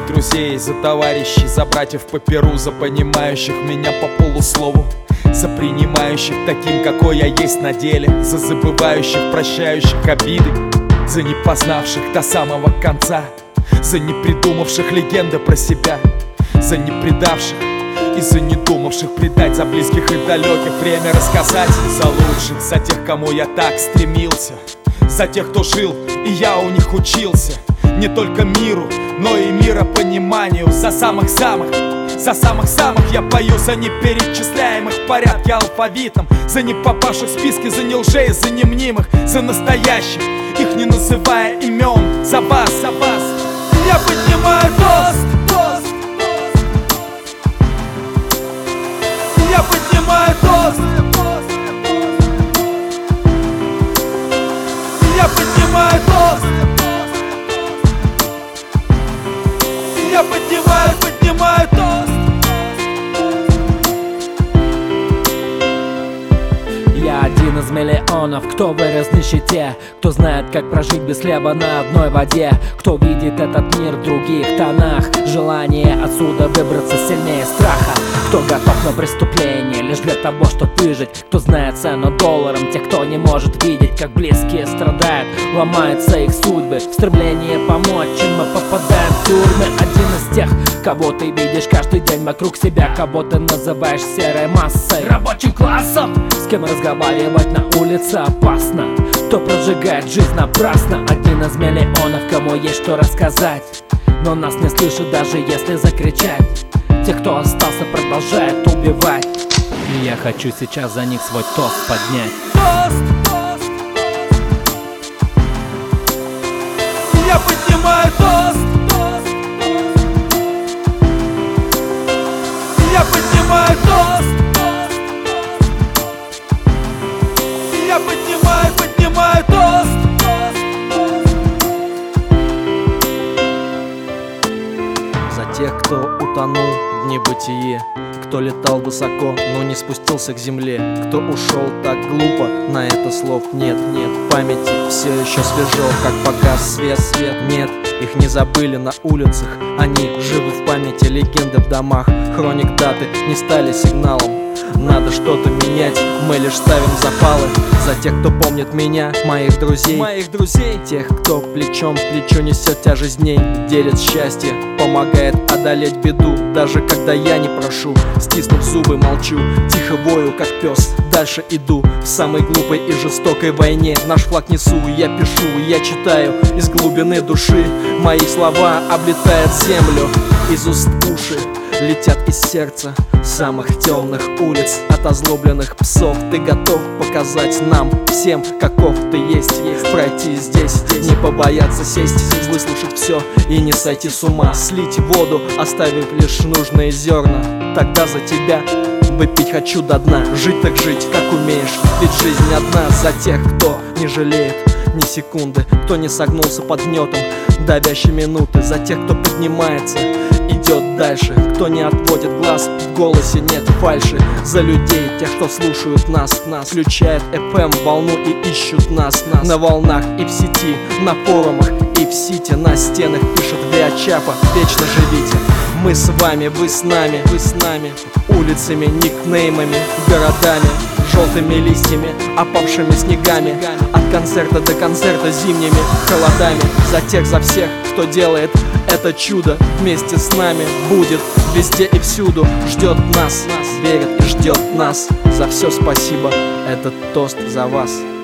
друзей, за товарищей, за братьев по перу, за понимающих меня по полуслову, за принимающих таким, какой я есть на деле, за забывающих, прощающих обиды, за не познавших до самого конца, за не придумавших легенды про себя, за не предавших и за не думавших предать, за близких и далеких время рассказать, за лучших, за тех, кому я так стремился, за тех, кто жил, и я у них учился. Не только миру, но и миропониманию. За самых-самых я пою, за неперечисляемых в порядке алфавитом, за не попавших в списки, за не лжей, за немнимых, за настоящих, их не называя имен. За вас я поднимаю тост. Я поднимаю тост. Я поднимаю тост. Я поднимаю тост. Я один из миллионов, кто вырос в нищете, кто знает, как прожить без хлеба на одной воде, кто видит этот мир в других тонах, желание отсюда выбраться сильнее страха, кто готов на преступление лишь для того, чтобы выжить, кто знает цену долларам, тех, кто не может видеть, как близкие страдают, ломаются их судьбы, в стремлении помочь, чем мы попадаем в тюрьмы. Один из тех, кого ты видишь каждый день вокруг себя, кого ты называешь серой массой, рабочим классом, с кем разговаривать на улице опасно, кто прожигает жизнь напрасно. Один из миллионов, кому есть что рассказать, но нас не слышат, даже если закричать. Тех, кто остался, продолжает убивать, и я хочу сейчас за них свой тост поднять. Тост. Я поднимаю тост. Я поднимаю тост. Я поднимаю тост. За тех, кто утонул в небытие, кто летал высоко, но не спустился к земле, кто ушел так глупо, на это слов нет. В памяти все еще свежо, как погас свет. Нет, их не забыли на улицах, они живы в памяти, легенды в домах, хроник даты не стали сигналом. Надо что-то менять, мы лишь ставим запалы. За тех, кто помнит меня, моих друзей, тех, кто плечом к плечу несет тяжесть дней, делит счастье, помогает одолеть беду, даже когда я не прошу. Стиснув зубы, молчу, тихо вою, как пес. Дальше иду в самой глупой и жестокой войне. Наш флаг несу, я пишу, я читаю из глубины души. Мои слова облетают землю, из уст уши летят из сердца самых темных улиц. От озлобленных псов ты готов показать нам всем, каков ты есть. Пройти здесь, не побояться сесть, выслушать все и не сойти с ума. Слить воду, оставив лишь нужные зерна. Тогда за тебя выпить хочу до дна. Жить так жить, как умеешь, ведь жизнь одна. За тех, кто не жалеет ни секунды, кто не согнулся под гнетом давящей минуты. За тех, кто поднимается, идет дальше, кто не отводит глаз, в голосе нет фальши. За людей, тех, кто слушают нас, включает FM волну и ищут нас на волнах и в сети, на форумах и в сити, на стенах пишет Виачапа: вечно живите. Мы с вами, вы с нами, улицами, никнеймами, городами, желтыми листьями, опавшими снегами, от концерта до концерта, зимними холодами. За тех, за всех, кто делает это чудо вместе с нами, будет везде и всюду, ждет нас, верит и ждет нас. За все спасибо, этот тост за вас.